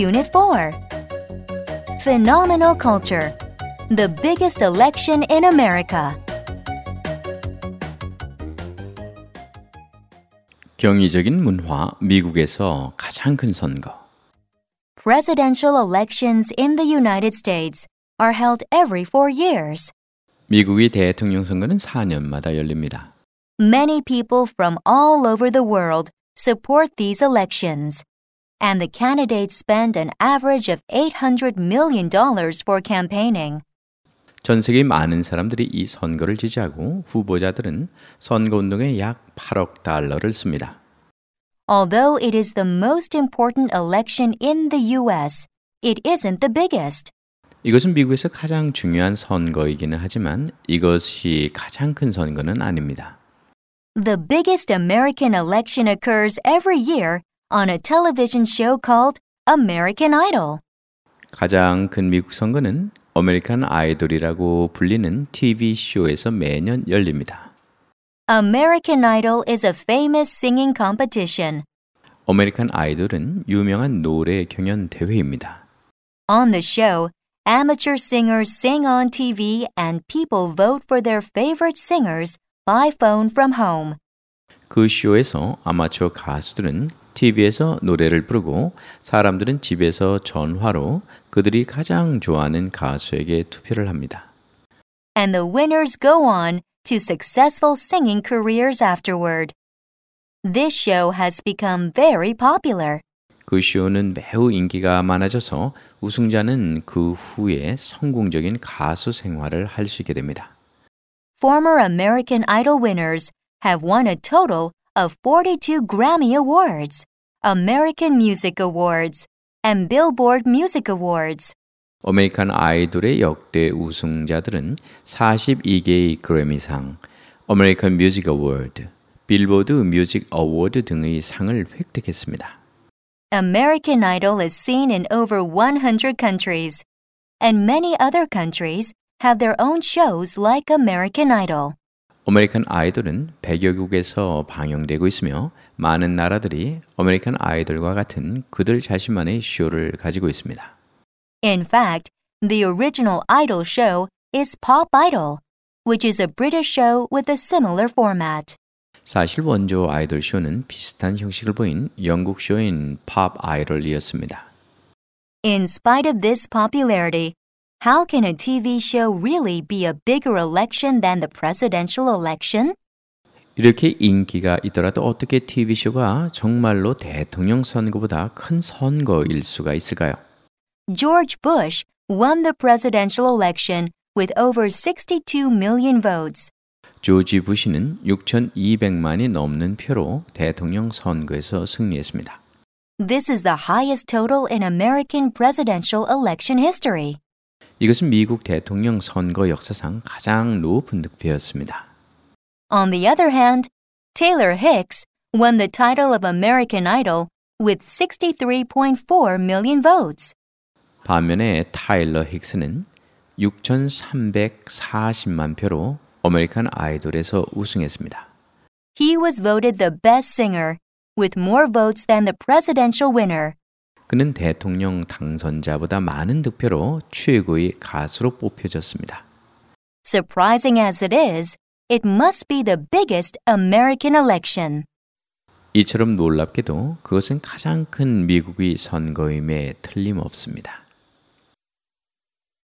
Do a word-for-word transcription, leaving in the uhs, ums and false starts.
Unit four. Phenomenal culture. The biggest election in America. 경이적인 문화, 미국에서 가장 큰 선거. Presidential elections in the United States are held every four years. 미국의 대통령 선거는 사 년마다 열립니다. Many people from all over the world support these elections, and the candidates spend an average of eight hundred million dollars for campaigning. 전 세계 많은 사람들이 이 선거를 지지하고 후보자들은 선거운동에 약 팔억 달러를 씁니다. Although it is the most important election in the U S, it isn't the biggest. 이것은 미국에서 가장 중요한 선거이기는 하지만 이것이 가장 큰 선거는 아닙니다. The biggest American election occurs every year on a television show called American Idol. 가장 큰 미국 선거는 아메리칸 아이돌이라고 불리는 티비 쇼에서 매년 열립니다. American Idol is a famous singing competition. 아메리칸 아이돌은 유명한 노래 경연 대회입니다. On the show, amateur singers sing on TV and people vote for their favorite singers by phone from home. 그 쇼에서 아마추어 가수들은 티비에서 노래를 부르고 사람들은 집에서 전화로 그들이 가장 좋아하는 가수에게 투표를 합니다. And the winners go on to successful singing careers afterward. This show has become very popular. 그 쇼는 매우 인기가 많아져서 우승자는 그 후에 성공적인 가수 생활을 할 수 있게 됩니다. Former American Idol winners have won a total of forty-two Grammy Awards, American Music Awards, and Billboard Music Awards. 아메리칸 아이돌의 역대 우승자들은 사십이 개의 그래미상, 아메리칸 뮤직 어워드, 빌보드 뮤직 어워드 등의 상을 획득했습니다. American Idol is seen in over one hundred countries, and many other countries have their own shows like American Idol. 아메리칸 아이돌은 백여 국에서 방영되고 있으며 많은 나라들이 아메리칸 아이돌과 같은 그들 자신만의 쇼를 가지고 있습니다. In fact, the original Idol show is Pop Idol, which is a British show with a similar format. 사실 원조 아이돌 쇼는 비슷한 형식을 보인 영국 쇼인 팝 아이돌이었습니다. In spite of this popularity, how can a TV show really be a bigger election than the presidential election? 이렇게 인기가 있더라도 어떻게 티비 쇼가 정말로 대통령 선거보다 큰 선거일 수가 있을까요? George Bush won the presidential election with over sixty-two million votes. 조지 부시는 육천이백만이 넘는 표로 대통령 선거에서 승리했습니다. This is the highest total in American presidential election history. 이것은 미국 대통령 선거 역사상 가장 높은 득표였습니다. On the other hand, Taylor Hicks won the title of American Idol with sixty-three point four million votes. 반면에 타일러 힉스는 육천삼백사십만 표로 아메리칸 아이돌에서 우승했습니다. He was voted the best singer with more votes than the presidential winner. 그는 대통령 당선자보다 많은 득표로 최고의 가수로 뽑혀졌습니다. Surprising as it is, it must be the biggest American election. 이처럼 놀랍게도 그것은 가장 큰 미국의 선거임에 틀림없습니다.